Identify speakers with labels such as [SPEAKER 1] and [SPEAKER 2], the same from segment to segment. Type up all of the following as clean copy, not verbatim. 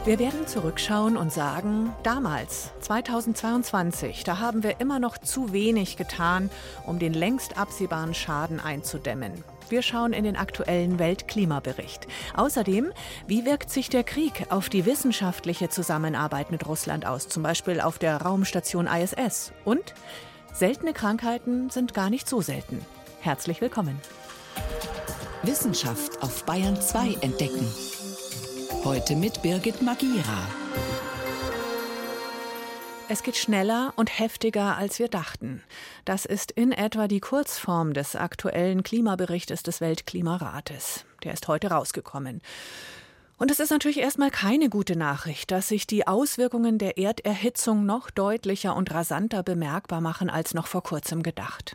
[SPEAKER 1] Wir werden zurückschauen und sagen, damals, 2022, da haben wir immer noch zu wenig getan, um den längst absehbaren Schaden einzudämmen. Wir schauen in den aktuellen Weltklimabericht. Außerdem, wie wirkt sich der Krieg auf die wissenschaftliche Zusammenarbeit mit Russland aus, zum Beispiel auf der Raumstation ISS? Und seltene Krankheiten sind gar nicht so selten. Herzlich willkommen.
[SPEAKER 2] Wissenschaft auf Bayern 2 entdecken. Heute mit Birgit Magira.
[SPEAKER 1] Es geht schneller und heftiger, als wir dachten. Das ist in etwa die Kurzform des aktuellen Klimaberichtes des Weltklimarates. Der ist heute rausgekommen. Und es ist natürlich erstmal keine gute Nachricht, dass sich die Auswirkungen der Erderhitzung noch deutlicher und rasanter bemerkbar machen als noch vor kurzem gedacht.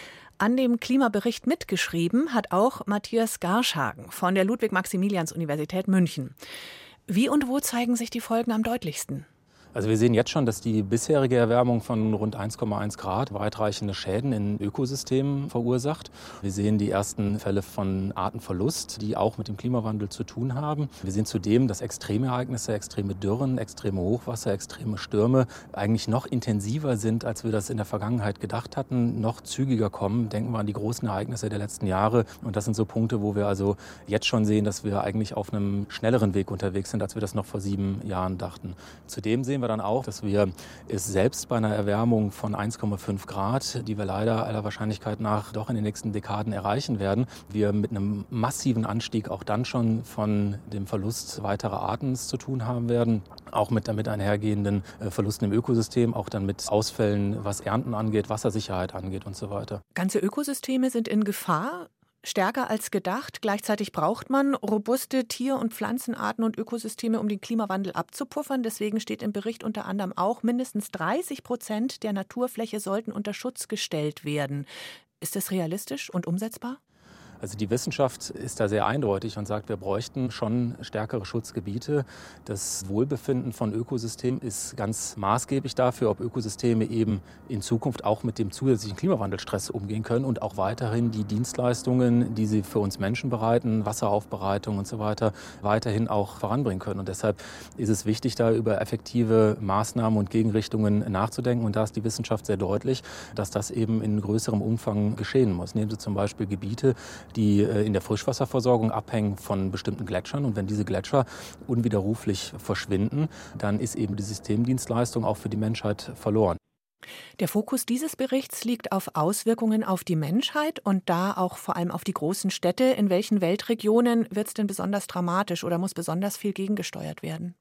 [SPEAKER 1] An dem Klimabericht mitgeschrieben hat auch Matthias Garschagen von der Ludwig-Maximilians-Universität München. Wie und wo zeigen sich die Folgen am deutlichsten?
[SPEAKER 3] Also wir sehen jetzt schon, dass die bisherige Erwärmung von rund 1,1 Grad weitreichende Schäden in Ökosystemen verursacht. Wir sehen die ersten Fälle von Artenverlust, die auch mit dem Klimawandel zu tun haben. Wir sehen zudem, dass extreme Ereignisse, extreme Dürren, extreme Hochwasser, extreme Stürme eigentlich noch intensiver sind, als wir das in der Vergangenheit gedacht hatten, noch zügiger kommen. Denken wir an die großen Ereignisse der letzten Jahre. Und das sind so Punkte, wo wir also jetzt schon sehen, dass wir eigentlich auf einem schnelleren Weg unterwegs sind, als wir das noch vor 7 Jahren dachten. Zudem sehen wir dann auch, dass wir es selbst bei einer Erwärmung von 1,5 Grad, die wir leider aller Wahrscheinlichkeit nach doch in den nächsten Dekaden erreichen werden, wir mit einem massiven Anstieg auch dann schon von dem Verlust weiterer Arten zu tun haben werden, auch mit damit einhergehenden Verlusten im Ökosystem, auch dann mit Ausfällen, was Ernten angeht, Wassersicherheit angeht und so weiter.
[SPEAKER 1] Ganze Ökosysteme sind in Gefahr. Stärker als gedacht. Gleichzeitig braucht man robuste Tier- und Pflanzenarten und Ökosysteme, um den Klimawandel abzupuffern. Deswegen steht im Bericht unter anderem auch, mindestens 30% der Naturfläche sollten unter Schutz gestellt werden. Ist das realistisch und umsetzbar?
[SPEAKER 3] Also die Wissenschaft ist da sehr eindeutig und sagt, wir bräuchten schon stärkere Schutzgebiete. Das Wohlbefinden von Ökosystemen ist ganz maßgeblich dafür, ob Ökosysteme eben in Zukunft auch mit dem zusätzlichen Klimawandelstress umgehen können und auch weiterhin die Dienstleistungen, die sie für uns Menschen bereiten, Wasseraufbereitung und so weiter, weiterhin auch voranbringen können. Und deshalb ist es wichtig, da über effektive Maßnahmen und Gegenrichtungen nachzudenken. Und da ist die Wissenschaft sehr deutlich, dass das eben in größerem Umfang geschehen muss. Nehmen Sie zum Beispiel Gebiete, die in der Frischwasserversorgung abhängen von bestimmten Gletschern. Und wenn diese Gletscher unwiderruflich verschwinden, dann ist eben die Systemdienstleistung auch für die Menschheit verloren.
[SPEAKER 1] Der Fokus dieses Berichts liegt auf Auswirkungen auf die Menschheit und da auch vor allem auf die großen Städte. In welchen Weltregionen wird es denn besonders dramatisch oder muss besonders viel gegengesteuert werden?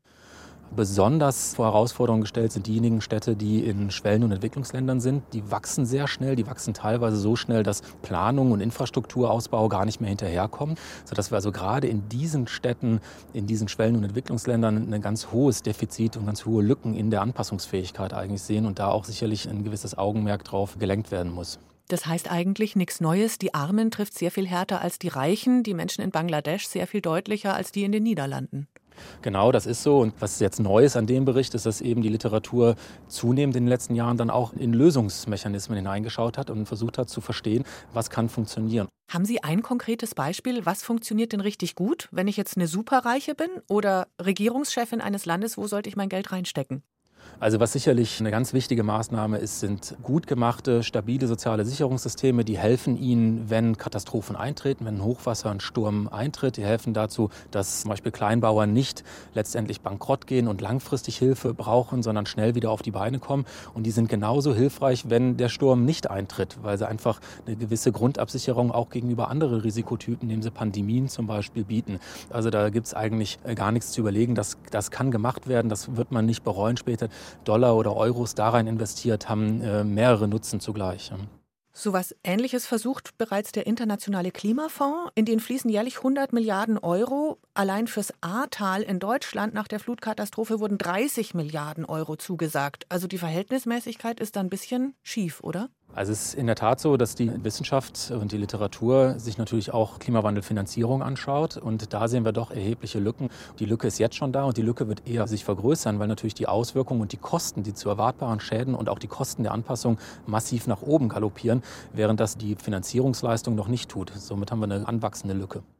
[SPEAKER 3] Besonders vor Herausforderungen gestellt sind diejenigen Städte, die in Schwellen- und Entwicklungsländern sind. Die wachsen sehr schnell, die wachsen teilweise so schnell, dass Planung und Infrastrukturausbau gar nicht mehr hinterherkommen. Sodass wir also gerade in diesen Städten, in diesen Schwellen- und Entwicklungsländern ein ganz hohes Defizit und ganz hohe Lücken in der Anpassungsfähigkeit eigentlich sehen und da auch sicherlich ein gewisses Augenmerk drauf gelenkt werden muss.
[SPEAKER 1] Das heißt eigentlich nichts Neues. Die Armen trifft sehr viel härter als die Reichen, die Menschen in Bangladesch sehr viel deutlicher als die in den Niederlanden.
[SPEAKER 3] Genau, das ist so. Und was jetzt neu ist an dem Bericht, ist, dass eben die Literatur zunehmend in den letzten Jahren dann auch in Lösungsmechanismen hineingeschaut hat und versucht hat zu verstehen, was kann funktionieren.
[SPEAKER 1] Haben Sie ein konkretes Beispiel? Was funktioniert denn richtig gut, wenn ich jetzt eine Superreiche bin oder Regierungschefin eines Landes? Wo sollte ich mein Geld reinstecken?
[SPEAKER 3] Also was sicherlich eine ganz wichtige Maßnahme ist, sind gut gemachte, stabile soziale Sicherungssysteme, die helfen Ihnen, wenn Katastrophen eintreten, wenn ein Hochwasser, ein Sturm eintritt. Die helfen dazu, dass zum Beispiel Kleinbauern nicht letztendlich bankrott gehen und langfristig Hilfe brauchen, sondern schnell wieder auf die Beine kommen. Und die sind genauso hilfreich, wenn der Sturm nicht eintritt, weil sie einfach eine gewisse Grundabsicherung auch gegenüber anderen Risikotypen, indem sie Pandemien zum Beispiel bieten. Also da gibt es eigentlich gar nichts zu überlegen. Das kann gemacht werden, das wird man nicht bereuen später. Dollar oder Euros da rein investiert, haben mehrere Nutzen zugleich.
[SPEAKER 1] So was Ähnliches versucht bereits der Internationale Klimafonds. In den fließen jährlich 100 Milliarden Euro. Allein fürs Ahrtal in Deutschland nach der Flutkatastrophe wurden 30 Milliarden Euro zugesagt. Also die Verhältnismäßigkeit ist da ein bisschen schief, oder?
[SPEAKER 3] Also es ist in der Tat so, dass die Wissenschaft und die Literatur sich natürlich auch Klimawandelfinanzierung anschaut. Und da sehen wir doch erhebliche Lücken. Die Lücke ist jetzt schon da und die Lücke wird eher sich vergrößern, weil natürlich die Auswirkungen und die Kosten, die zu erwartbaren Schäden und auch die Kosten der Anpassung massiv nach oben galoppieren, während das die Finanzierungsleistung noch nicht tut. Somit haben wir eine anwachsende Lücke.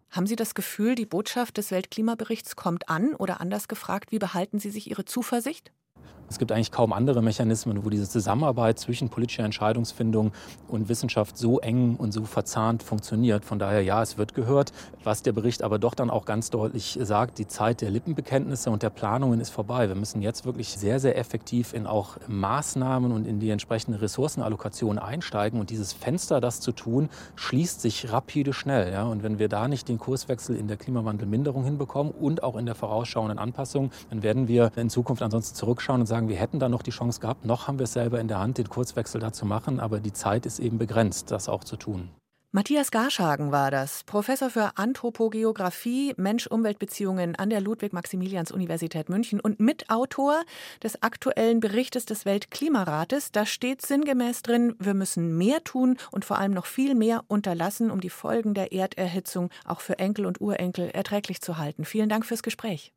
[SPEAKER 1] Haben Sie das Gefühl, die Botschaft des Weltklimaberichts kommt an? Oder anders gefragt, wie behalten Sie sich Ihre Zuversicht?
[SPEAKER 3] Es gibt eigentlich kaum andere Mechanismen, wo diese Zusammenarbeit zwischen politischer Entscheidungsfindung und Wissenschaft so eng und so verzahnt funktioniert. Von daher, ja, es wird gehört. Was der Bericht aber doch dann auch ganz deutlich sagt, die Zeit der Lippenbekenntnisse und der Planungen ist vorbei. Wir müssen jetzt wirklich sehr, sehr effektiv in auch Maßnahmen und in die entsprechende Ressourcenallokation einsteigen. Und dieses Fenster, das zu tun, schließt sich rapide schnell. Ja? Und wenn wir da nicht den Kurswechsel in der Klimawandelminderung hinbekommen und auch in der vorausschauenden Anpassung, dann werden wir in Zukunft ansonsten zurückschauen und sagen, wir hätten da noch die Chance gehabt, noch haben wir es selber in der Hand, den Kurswechsel da zu machen, aber die Zeit ist eben begrenzt, das auch zu tun.
[SPEAKER 1] Matthias Garschagen war das, Professor für Anthropogeographie, Mensch-Umwelt-Beziehungen an der Ludwig-Maximilians-Universität München und Mitautor des aktuellen Berichtes des Weltklimarates. Da steht sinngemäß drin, wir müssen mehr tun und vor allem noch viel mehr unterlassen, um die Folgen der Erderhitzung auch für Enkel und Urenkel erträglich zu halten. Vielen Dank fürs Gespräch.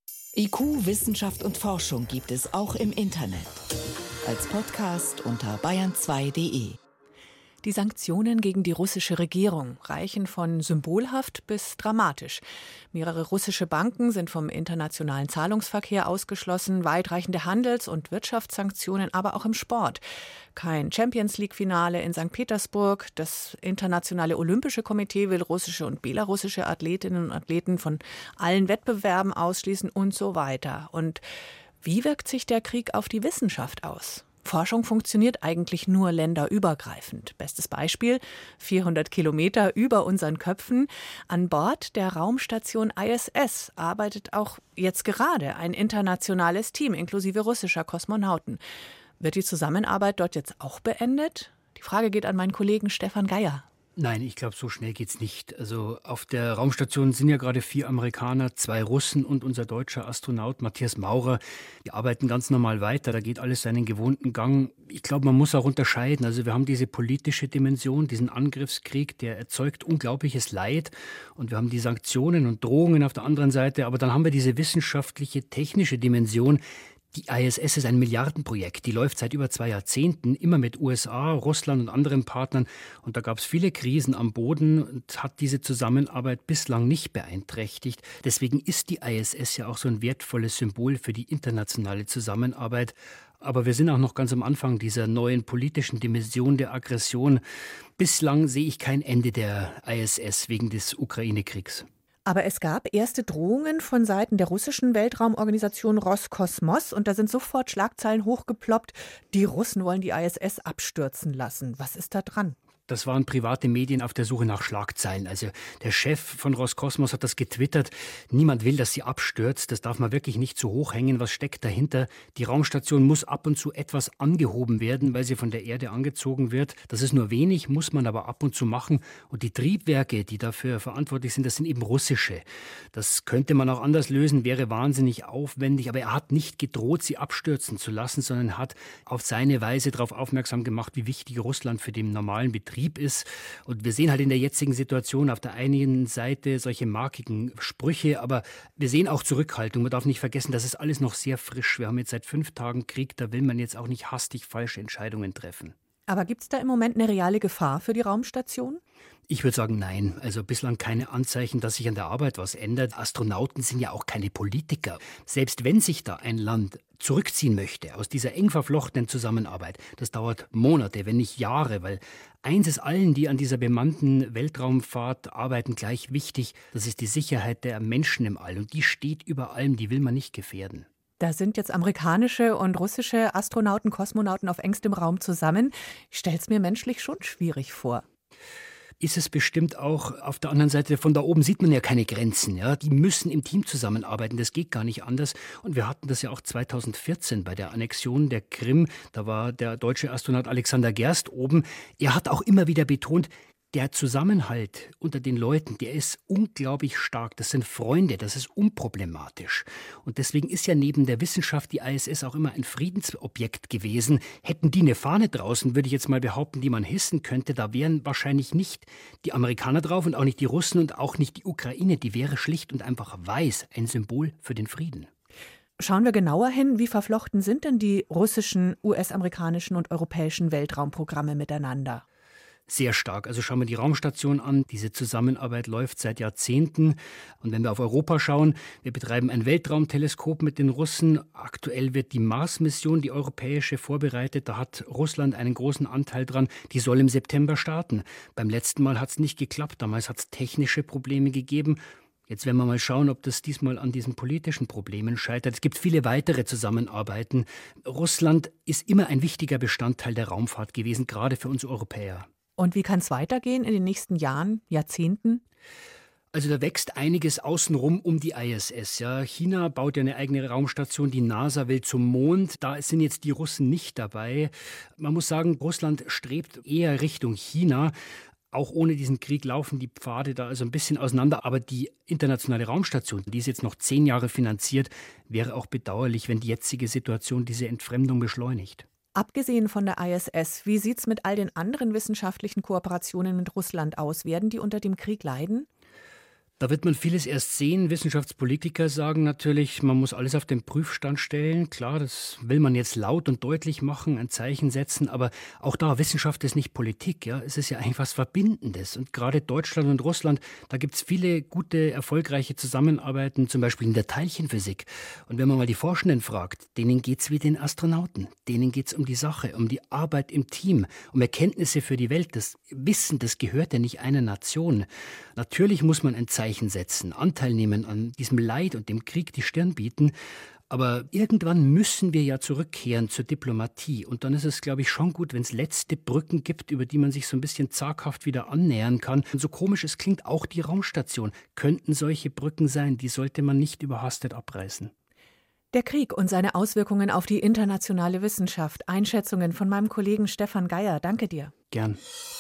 [SPEAKER 2] IQ, Wissenschaft und Forschung gibt es auch im Internet. Als Podcast unter bayern2.de.
[SPEAKER 1] Die Sanktionen gegen die russische Regierung reichen von symbolhaft bis dramatisch. Mehrere russische Banken sind vom internationalen Zahlungsverkehr ausgeschlossen, weitreichende Handels- und Wirtschaftssanktionen, aber auch im Sport. Kein Champions-League-Finale in St. Petersburg. Das Internationale Olympische Komitee will russische und belarussische Athletinnen und Athleten von allen Wettbewerben ausschließen und so weiter. Und wie wirkt sich der Krieg auf die Wissenschaft aus? Forschung funktioniert eigentlich nur länderübergreifend. Bestes Beispiel, 400 Kilometer über unseren Köpfen. An Bord der Raumstation ISS arbeitet auch jetzt gerade ein internationales Team, inklusive russischer Kosmonauten. Wird die Zusammenarbeit dort jetzt auch beendet? Die Frage geht an meinen Kollegen Stefan Geier.
[SPEAKER 4] Nein, ich glaube, so schnell geht's nicht. Also auf der Raumstation sind ja gerade 4 Amerikaner, 2 Russen und unser deutscher Astronaut Matthias Maurer. Die arbeiten ganz normal weiter, da geht alles seinen gewohnten Gang. Ich glaube, man muss auch unterscheiden. Also wir haben diese politische Dimension, diesen Angriffskrieg, der erzeugt unglaubliches Leid. Und wir haben die Sanktionen und Drohungen auf der anderen Seite. Aber dann haben wir diese wissenschaftliche, technische Dimension. Die ISS ist ein Milliardenprojekt, die läuft seit über 2 Jahrzehnten, immer mit USA, Russland und anderen Partnern. Und da gab es viele Krisen am Boden und hat diese Zusammenarbeit bislang nicht beeinträchtigt. Deswegen ist die ISS ja auch so ein wertvolles Symbol für die internationale Zusammenarbeit. Aber wir sind auch noch ganz am Anfang dieser neuen politischen Dimension der Aggression. Bislang sehe ich kein Ende der ISS wegen des Ukraine-Kriegs.
[SPEAKER 1] Aber es gab erste Drohungen von Seiten der russischen Weltraumorganisation Roskosmos und da sind sofort Schlagzeilen hochgeploppt, die Russen wollen die ISS abstürzen lassen. Was ist da dran?
[SPEAKER 4] Das waren private Medien auf der Suche nach Schlagzeilen. Also der Chef von Roskosmos hat das getwittert. Niemand will, dass sie abstürzt. Das darf man wirklich nicht zu hoch hängen. Was steckt dahinter? Die Raumstation muss ab und zu etwas angehoben werden, weil sie von der Erde angezogen wird. Das ist nur wenig, muss man aber ab und zu machen. Und die Triebwerke, die dafür verantwortlich sind, das sind eben russische. Das könnte man auch anders lösen, wäre wahnsinnig aufwendig. Aber er hat nicht gedroht, sie abstürzen zu lassen, sondern hat auf seine Weise darauf aufmerksam gemacht, wie wichtig Russland für den normalen Betrieb ist. Und wir sehen halt in der jetzigen Situation auf der einen Seite solche markigen Sprüche, aber wir sehen auch Zurückhaltung. Man darf nicht vergessen, das ist alles noch sehr frisch. Wir haben jetzt seit 5 Tagen Krieg, da will man jetzt auch nicht hastig falsche Entscheidungen treffen.
[SPEAKER 1] Aber gibt es da im Moment eine reale Gefahr für die Raumstation?
[SPEAKER 4] Ich würde sagen, nein. Also bislang keine Anzeichen, dass sich an der Arbeit was ändert. Astronauten sind ja auch keine Politiker. Selbst wenn sich da ein Land zurückziehen möchte aus dieser eng verflochtenen Zusammenarbeit, das dauert Monate, wenn nicht Jahre, weil eins ist allen, die an dieser bemannten Weltraumfahrt arbeiten, gleich wichtig. Das ist die Sicherheit der Menschen im All. Und die steht über allem, die will man nicht gefährden.
[SPEAKER 1] Da sind jetzt amerikanische und russische Astronauten, Kosmonauten auf engstem Raum zusammen. Ich stelle es mir menschlich schon schwierig vor.
[SPEAKER 4] Ist es bestimmt auch. Auf der anderen Seite, von da oben sieht man ja keine Grenzen. Ja? Die müssen im Team zusammenarbeiten, das geht gar nicht anders. Und wir hatten das ja auch 2014 bei der Annexion der Krim. Da war der deutsche Astronaut Alexander Gerst oben. Er hat auch immer wieder betont, der Zusammenhalt unter den Leuten, der ist unglaublich stark. Das sind Freunde, das ist unproblematisch. Und deswegen ist ja neben der Wissenschaft die ISS auch immer ein Friedensobjekt gewesen. Hätten die eine Fahne draußen, würde ich jetzt mal behaupten, die man hissen könnte, da wären wahrscheinlich nicht die Amerikaner drauf und auch nicht die Russen und auch nicht die Ukraine. Die wäre schlicht und einfach weiß, ein Symbol für den Frieden.
[SPEAKER 1] Schauen wir genauer hin, wie verflochten sind denn die russischen, US-amerikanischen und europäischen Weltraumprogramme miteinander?
[SPEAKER 4] Sehr stark. Also schauen wir die Raumstation an. Diese Zusammenarbeit läuft seit Jahrzehnten. Und wenn wir auf Europa schauen, wir betreiben ein Weltraumteleskop mit den Russen. Aktuell wird die Mars-Mission, die europäische, vorbereitet. Da hat Russland einen großen Anteil dran. Die soll im September starten. Beim letzten Mal hat es nicht geklappt. Damals hat es technische Probleme gegeben. Jetzt werden wir mal schauen, ob das diesmal an diesen politischen Problemen scheitert. Es gibt viele weitere Zusammenarbeiten. Russland ist immer ein wichtiger Bestandteil der Raumfahrt gewesen, gerade für uns Europäer.
[SPEAKER 1] Und wie kann es weitergehen in den nächsten Jahren, Jahrzehnten?
[SPEAKER 4] Also da wächst einiges außenrum um die ISS. Ja. China baut ja eine eigene Raumstation, die NASA will zum Mond. Da sind jetzt die Russen nicht dabei. Man muss sagen, Russland strebt eher Richtung China. Auch ohne diesen Krieg laufen die Pfade da also ein bisschen auseinander. Aber die internationale Raumstation, die ist jetzt noch 10 Jahre finanziert, wäre auch bedauerlich, wenn die jetzige Situation diese Entfremdung beschleunigt.
[SPEAKER 1] Abgesehen von der ISS, wie sieht es mit all den anderen wissenschaftlichen Kooperationen mit Russland aus? Werden die unter dem Krieg leiden?
[SPEAKER 4] Da wird man vieles erst sehen. Wissenschaftspolitiker sagen natürlich, man muss alles auf den Prüfstand stellen. Klar, das will man jetzt laut und deutlich machen, ein Zeichen setzen. Aber auch da, Wissenschaft ist nicht Politik. Ja? Es ist ja eigentlich was Verbindendes. Und gerade Deutschland und Russland, da gibt es viele gute, erfolgreiche Zusammenarbeiten, zum Beispiel in der Teilchenphysik. Und wenn man mal die Forschenden fragt, denen geht es wie den Astronauten. Denen geht es um die Sache, um die Arbeit im Team, um Erkenntnisse für die Welt. Das Wissen, das gehört ja nicht einer Nation. Natürlich muss man ein Zeichen setzen, Anteil nehmen an diesem Leid und dem Krieg, die Stirn bieten. Aber irgendwann müssen wir ja zurückkehren zur Diplomatie. Und dann ist es, glaube ich, schon gut, wenn es letzte Brücken gibt, über die man sich so ein bisschen zaghaft wieder annähern kann. Und so komisch es klingt, auch die Raumstation könnten solche Brücken sein. Die sollte man nicht überhastet abreißen.
[SPEAKER 1] Der Krieg und seine Auswirkungen auf die internationale Wissenschaft. Einschätzungen von meinem Kollegen Stefan Geier. Danke dir.
[SPEAKER 4] Gern.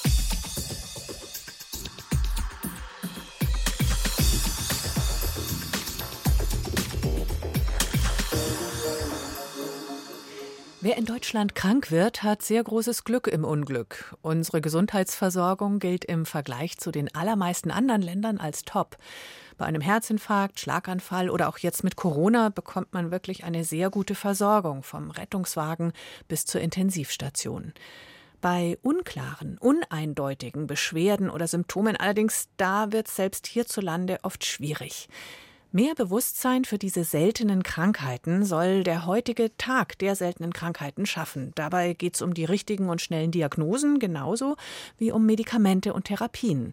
[SPEAKER 1] Wer in Deutschland krank wird, hat sehr großes Glück im Unglück. Unsere Gesundheitsversorgung gilt im Vergleich zu den allermeisten anderen Ländern als top. Bei einem Herzinfarkt, Schlaganfall oder auch jetzt mit Corona bekommt man wirklich eine sehr gute Versorgung, vom Rettungswagen bis zur Intensivstation. Bei unklaren, uneindeutigen Beschwerden oder Symptomen allerdings, da wird es selbst hierzulande oft schwierig. Mehr Bewusstsein für diese seltenen Krankheiten soll der heutige Tag der seltenen Krankheiten schaffen. Dabei geht es um die richtigen und schnellen Diagnosen, genauso wie um Medikamente und Therapien.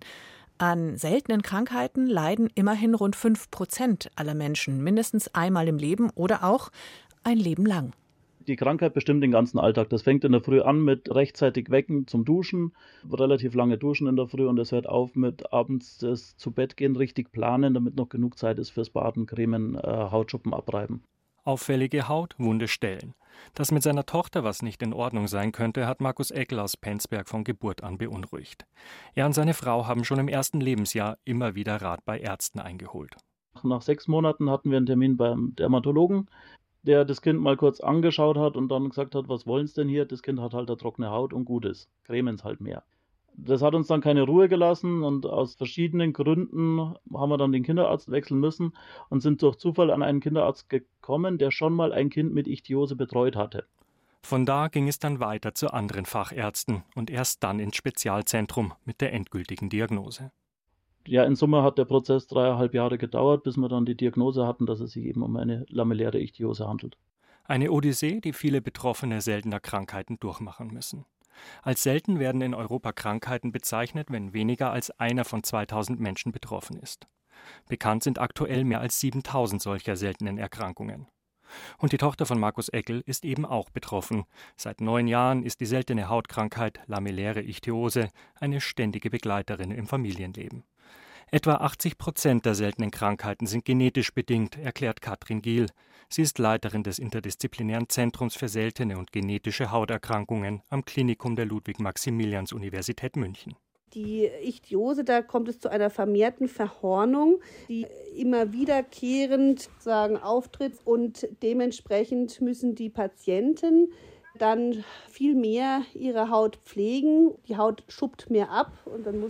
[SPEAKER 1] An seltenen Krankheiten leiden immerhin rund 5% aller Menschen, mindestens einmal im Leben oder auch ein Leben lang.
[SPEAKER 5] Die Krankheit bestimmt den ganzen Alltag. Das fängt in der Früh an mit rechtzeitig wecken zum Duschen, relativ lange duschen in der Früh, und das hört auf mit abends das zu Bett gehen, richtig planen, damit noch genug Zeit ist fürs Baden, Cremen, Hautschuppen abreiben.
[SPEAKER 6] Auffällige Haut, wunde Stellen. Dass mit seiner Tochter was nicht in Ordnung sein könnte, hat Markus Eckel aus Penzberg von Geburt an beunruhigt. Er und seine Frau haben schon im ersten Lebensjahr immer wieder Rat bei Ärzten eingeholt.
[SPEAKER 5] Nach 6 Monaten hatten wir einen Termin beim Dermatologen, der das Kind mal kurz angeschaut hat und dann gesagt hat, was wollen Sie denn hier? Das Kind hat halt eine trockene Haut und gut ist. Cremen es halt mehr. Das hat uns dann keine Ruhe gelassen und aus verschiedenen Gründen haben wir dann den Kinderarzt wechseln müssen und sind durch Zufall an einen Kinderarzt gekommen, der schon mal ein Kind mit Ichthyose betreut hatte.
[SPEAKER 6] Von da ging es dann weiter zu anderen Fachärzten und erst dann ins Spezialzentrum mit der endgültigen Diagnose.
[SPEAKER 5] Ja, in Summe hat der Prozess 3,5 Jahre gedauert, bis wir dann die Diagnose hatten, dass es sich eben um eine lamelläre Ichthyose handelt.
[SPEAKER 6] Eine Odyssee, die viele Betroffene seltener Krankheiten durchmachen müssen. Als selten werden in Europa Krankheiten bezeichnet, wenn weniger als einer von 2000 Menschen betroffen ist. Bekannt sind aktuell mehr als 7000 solcher seltenen Erkrankungen. Und die Tochter von Markus Eckel ist eben auch betroffen. Seit 9 Jahren ist die seltene Hautkrankheit lamelläre Ichthyose eine ständige Begleiterin im Familienleben. Etwa 80% der seltenen Krankheiten sind genetisch bedingt, erklärt Katrin Giel. Sie ist Leiterin des Interdisziplinären Zentrums für seltene und genetische Hauterkrankungen am Klinikum der Ludwig-Maximilians-Universität München.
[SPEAKER 7] Die Ichthyose, da kommt es zu einer vermehrten Verhornung, die immer wiederkehrend auftritt, und dementsprechend müssen die Patienten dann viel mehr ihre Haut pflegen. Die Haut schuppt mehr ab und dann muss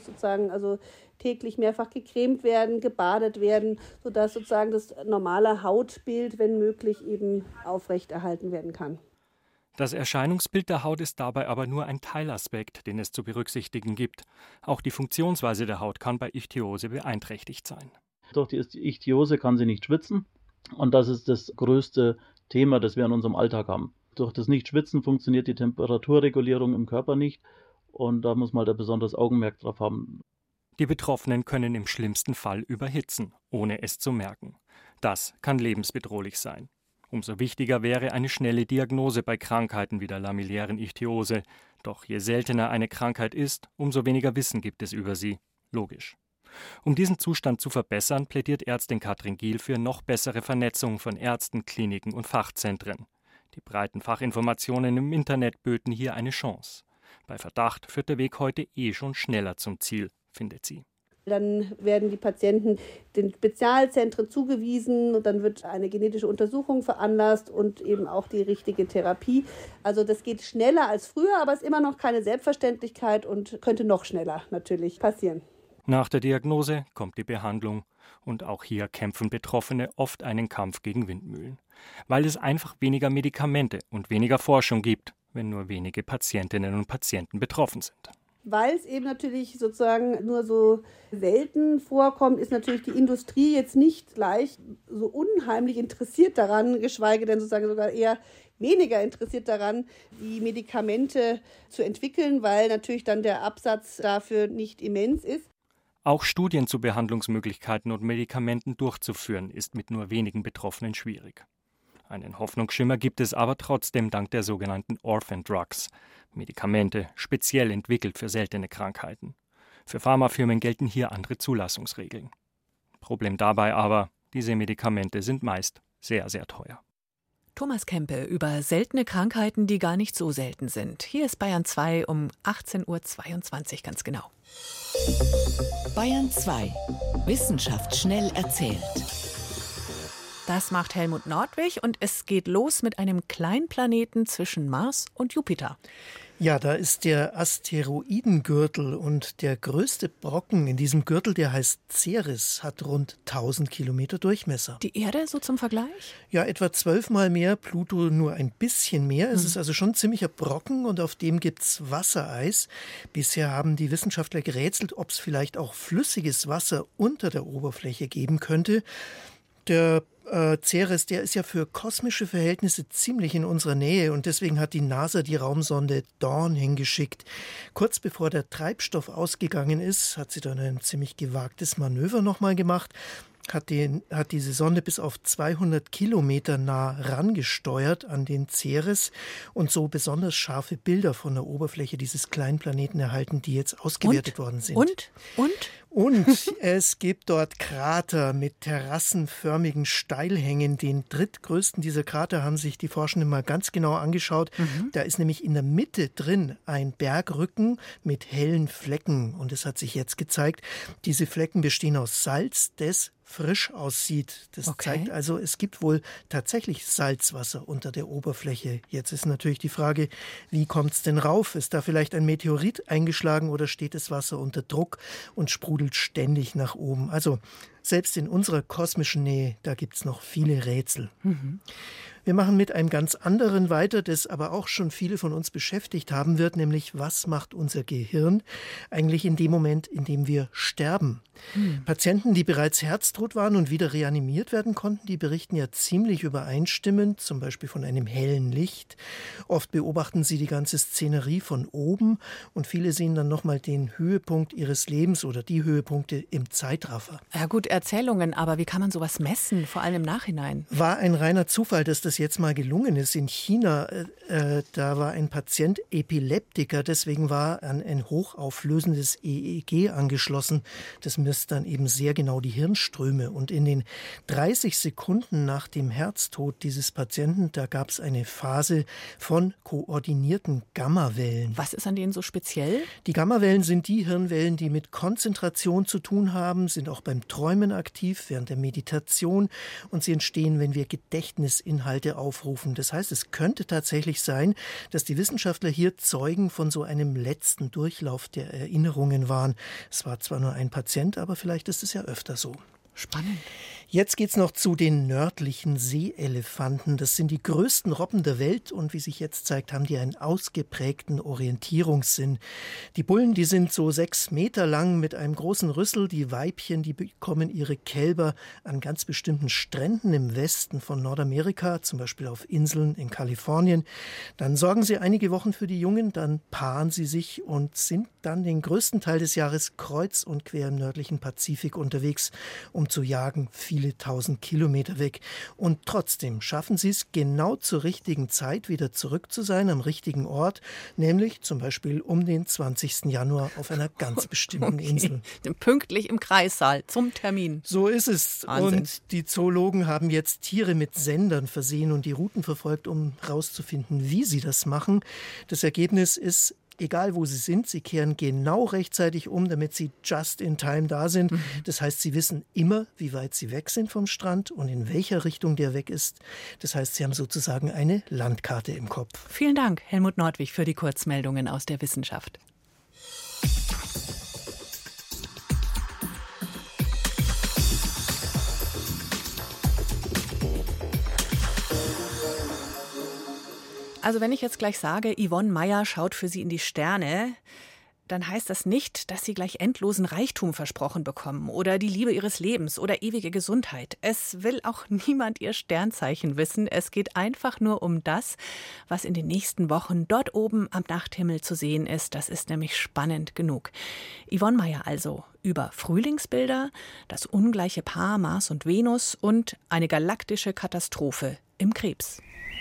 [SPEAKER 7] täglich mehrfach gecremt werden, gebadet werden, sodass das normale Hautbild, wenn möglich, eben aufrechterhalten werden kann.
[SPEAKER 6] Das Erscheinungsbild der Haut ist dabei aber nur ein Teilaspekt, den es zu berücksichtigen gibt. Auch die Funktionsweise der Haut kann bei Ichthyose beeinträchtigt sein.
[SPEAKER 5] Durch die Ichthyose kann sie nicht schwitzen und das ist das größte Thema, das wir in unserem Alltag haben. Durch das Nichtschwitzen funktioniert die Temperaturregulierung im Körper nicht und da muss man halt ein besonderes Augenmerk drauf haben.
[SPEAKER 6] Die Betroffenen können im schlimmsten Fall überhitzen, ohne es zu merken. Das kann lebensbedrohlich sein. Umso wichtiger wäre eine schnelle Diagnose bei Krankheiten wie der lamillären Ichthyose. Doch je seltener eine Krankheit ist, umso weniger Wissen gibt es über sie. Logisch. Um diesen Zustand zu verbessern, plädiert Ärztin Katrin Giel für noch bessere Vernetzung von Ärzten, Kliniken und Fachzentren. Die breiten Fachinformationen im Internet böten hier eine Chance. Bei Verdacht führt der Weg heute schon schneller zum Ziel, findet sie.
[SPEAKER 7] Dann werden die Patienten den Spezialzentren zugewiesen und dann wird eine genetische Untersuchung veranlasst und eben auch die richtige Therapie. Also das geht schneller als früher, aber es ist immer noch keine Selbstverständlichkeit und könnte noch schneller natürlich passieren.
[SPEAKER 6] Nach der Diagnose kommt die Behandlung und auch hier kämpfen Betroffene oft einen Kampf gegen Windmühlen, weil es einfach weniger Medikamente und weniger Forschung gibt, wenn nur wenige Patientinnen und Patienten betroffen sind.
[SPEAKER 7] Weil es eben natürlich sozusagen nur so selten vorkommt, ist natürlich die Industrie jetzt nicht gleich so unheimlich interessiert daran, geschweige denn sozusagen sogar eher weniger interessiert daran, die Medikamente zu entwickeln, weil natürlich dann der Absatz dafür nicht immens ist.
[SPEAKER 6] Auch Studien zu Behandlungsmöglichkeiten und Medikamenten durchzuführen, ist mit nur wenigen Betroffenen schwierig. Einen Hoffnungsschimmer gibt es aber trotzdem dank der sogenannten Orphan Drugs, Medikamente speziell entwickelt für seltene Krankheiten. Für Pharmafirmen gelten hier andere Zulassungsregeln. Problem dabei aber, diese Medikamente sind meist sehr, sehr teuer.
[SPEAKER 1] Thomas Kempe über seltene Krankheiten, die gar nicht so selten sind. Hier ist Bayern 2 um 18.22 Uhr ganz genau.
[SPEAKER 2] Bayern 2. Wissenschaft schnell erzählt.
[SPEAKER 1] Das macht Helmut Nordwig und es geht los mit einem Kleinplaneten zwischen Mars und Jupiter.
[SPEAKER 8] Ja, da ist der Asteroidengürtel und der größte Brocken in diesem Gürtel, der heißt Ceres, hat rund 1000 Kilometer Durchmesser.
[SPEAKER 1] Die Erde so zum Vergleich?
[SPEAKER 8] Ja, etwa 12-mal mehr, Pluto nur ein bisschen mehr. Es ist also schon ein ziemlicher Brocken und auf dem gibt's Wassereis. Bisher haben die Wissenschaftler gerätselt, ob es vielleicht auch flüssiges Wasser unter der Oberfläche geben könnte. Der Ceres, der ist ja für kosmische Verhältnisse ziemlich in unserer Nähe und deswegen hat die NASA die Raumsonde Dawn hingeschickt. Kurz bevor der Treibstoff ausgegangen ist, hat sie dann ein ziemlich gewagtes Manöver nochmal gemacht, hat diese Sonde bis auf 200 Kilometer nah rangesteuert an den Ceres und so besonders scharfe Bilder von der Oberfläche dieses kleinen Planeten erhalten, die jetzt ausgewertet worden sind. Und es gibt dort Krater mit terrassenförmigen Steilhängen. Den drittgrößten dieser Krater haben sich die Forschenden mal ganz genau angeschaut. Da ist nämlich in der Mitte drin ein Bergrücken mit hellen Flecken. Und es hat sich jetzt gezeigt, diese Flecken bestehen aus Salz, das frisch aussieht. Das zeigt also, es gibt wohl tatsächlich Salzwasser unter der Oberfläche. Jetzt ist natürlich die Frage, wie kommt es denn rauf? Ist da vielleicht ein Meteorit eingeschlagen oder steht das Wasser unter Druck und sprudelt ständig nach oben? Also selbst in unserer kosmischen Nähe, da gibt es noch viele Rätsel. Wir machen mit einem ganz anderen weiter, das aber auch schon viele von uns beschäftigt haben wird, nämlich was macht unser Gehirn eigentlich in dem Moment, in dem wir sterben? Patienten, die bereits herztot waren und wieder reanimiert werden konnten, die berichten ja ziemlich übereinstimmend, zum Beispiel von einem hellen Licht. Oft beobachten sie die ganze Szenerie von oben und viele sehen dann nochmal den Höhepunkt ihres Lebens oder die Höhepunkte im Zeitraffer.
[SPEAKER 1] Ja gut, Erzählungen, aber wie kann man sowas messen, vor allem im Nachhinein?
[SPEAKER 8] War ein reiner Zufall, dass das jetzt mal gelungen ist. In China, da war ein Patient Epileptiker, deswegen war an ein hochauflösendes EEG angeschlossen. Das misst dann eben sehr genau die Hirnströme. Und in den 30 Sekunden nach dem Herztod dieses Patienten, da gab es eine Phase von koordinierten Gammawellen.
[SPEAKER 1] Was ist an denen so speziell?
[SPEAKER 8] Die Gammawellen sind die Hirnwellen, die mit Konzentration zu tun haben, sind auch beim Träumen aktiv, während der Meditation und sie entstehen, wenn wir Gedächtnisinhalte aufrufen. Das heißt, es könnte tatsächlich sein, dass die Wissenschaftler hier Zeugen von so einem letzten Durchlauf der Erinnerungen waren. Es war zwar nur ein Patient, aber vielleicht ist es ja öfter so.
[SPEAKER 1] Spannend.
[SPEAKER 8] Jetzt geht's noch zu den nördlichen Seeelefanten. Das sind die größten Robben der Welt und wie sich jetzt zeigt, haben die einen ausgeprägten Orientierungssinn. Die Bullen, die sind so 6 Meter lang mit einem großen Rüssel. Die Weibchen, die bekommen ihre Kälber an ganz bestimmten Stränden im Westen von Nordamerika, zum Beispiel auf Inseln in Kalifornien. Dann sorgen sie einige Wochen für die Jungen, dann paaren sie sich und sind dann den größten Teil des Jahres kreuz und quer im nördlichen Pazifik unterwegs, um zu jagen, viele 1000 Kilometer weg. Und trotzdem schaffen sie es genau zur richtigen Zeit wieder zurück zu sein, am richtigen Ort, nämlich zum Beispiel um den 20. Januar auf einer ganz bestimmten Insel.
[SPEAKER 1] Pünktlich im Kreissaal zum Termin.
[SPEAKER 8] So ist es.
[SPEAKER 1] Wahnsinn.
[SPEAKER 8] Und die Zoologen haben jetzt Tiere mit Sendern versehen und die Routen verfolgt, um herauszufinden, wie sie das machen. Das Ergebnis ist, egal wo sie sind, sie kehren genau rechtzeitig um, damit sie just in time da sind. Das heißt, sie wissen immer, wie weit sie weg sind vom Strand und in welcher Richtung der weg ist. Das heißt, sie haben sozusagen eine Landkarte im Kopf.
[SPEAKER 1] Vielen Dank, Helmut Nordwig, für die Kurzmeldungen aus der Wissenschaft. Also wenn ich jetzt gleich sage, Yvonne Meyer schaut für Sie in die Sterne, dann heißt das nicht, dass Sie gleich endlosen Reichtum versprochen bekommen oder die Liebe Ihres Lebens oder ewige Gesundheit. Es will auch niemand Ihr Sternzeichen wissen. Es geht einfach nur um das, was in den nächsten Wochen dort oben am Nachthimmel zu sehen ist. Das ist nämlich spannend genug. Yvonne Meyer also über Frühlingsbilder, das ungleiche Paar Mars und Venus und eine galaktische Katastrophe im Krebs.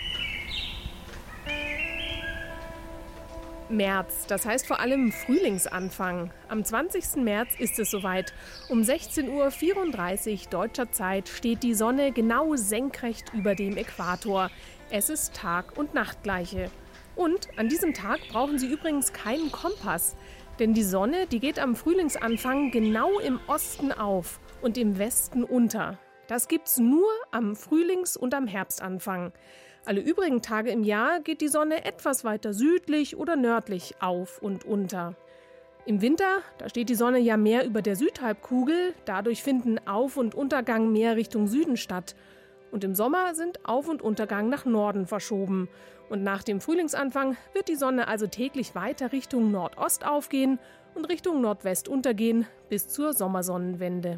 [SPEAKER 9] März, das heißt vor allem Frühlingsanfang. Am 20. März ist es soweit. Um 16:34 Uhr deutscher Zeit steht die Sonne genau senkrecht über dem Äquator. Es ist Tag- und Nachtgleiche. Und an diesem Tag brauchen Sie übrigens keinen Kompass. Denn die Sonne, die geht am Frühlingsanfang genau im Osten auf und im Westen unter. Das gibt's nur am Frühlings- und am Herbstanfang. Alle übrigen Tage im Jahr geht die Sonne etwas weiter südlich oder nördlich auf und unter. Im Winter, da steht die Sonne ja mehr über der Südhalbkugel, dadurch finden Auf- und Untergang mehr Richtung Süden statt. Und im Sommer sind Auf- und Untergang nach Norden verschoben. Und nach dem Frühlingsanfang wird die Sonne also täglich weiter Richtung Nordost aufgehen und Richtung Nordwest untergehen bis zur Sommersonnenwende.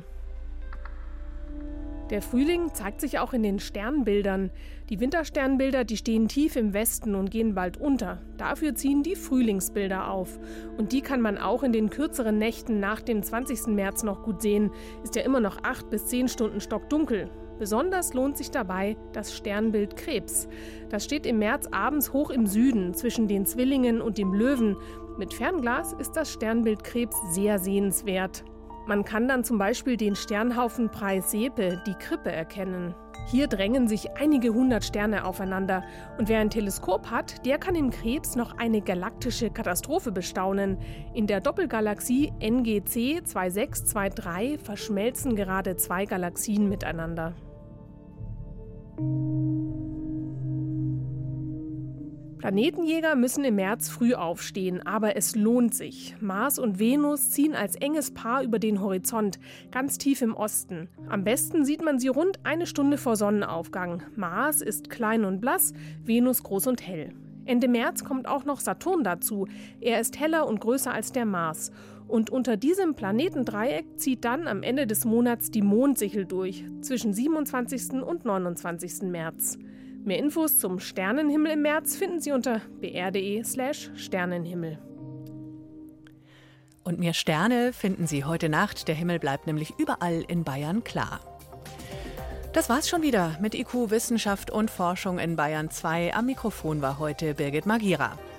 [SPEAKER 9] Der Frühling zeigt sich auch in den Sternbildern. Die Wintersternbilder, die stehen tief im Westen und gehen bald unter. Dafür ziehen die Frühlingsbilder auf. Und die kann man auch in den kürzeren Nächten nach dem 20. März noch gut sehen. Ist ja immer noch 8 bis 10 Stunden stockdunkel. Besonders lohnt sich dabei das Sternbild Krebs. Das steht im März abends hoch im Süden, zwischen den Zwillingen und dem Löwen. Mit Fernglas ist das Sternbild Krebs sehr sehenswert. Man kann dann zum Beispiel den Sternhaufen Praesepe, die Krippe, erkennen. Hier drängen sich einige 100 Sterne aufeinander. Und wer ein Teleskop hat, der kann im Krebs noch eine galaktische Katastrophe bestaunen. In der Doppelgalaxie NGC 2623 verschmelzen gerade 2 Galaxien miteinander. Planetenjäger müssen im März früh aufstehen, aber es lohnt sich. Mars und Venus ziehen als enges Paar über den Horizont, ganz tief im Osten. Am besten sieht man sie rund 1 Stunde vor Sonnenaufgang. Mars ist klein und blass, Venus groß und hell. Ende März kommt auch noch Saturn dazu. Er ist heller und größer als der Mars. Und unter diesem Planetendreieck zieht dann am Ende des Monats die Mondsichel durch, zwischen 27. und 29. März. Mehr Infos zum Sternenhimmel im März finden Sie unter br.de/Sternenhimmel.
[SPEAKER 1] Und mehr Sterne finden Sie heute Nacht. Der Himmel bleibt nämlich überall in Bayern klar. Das war's schon wieder mit IQ Wissenschaft und Forschung in Bayern 2. Am Mikrofon war heute Birgit Magira.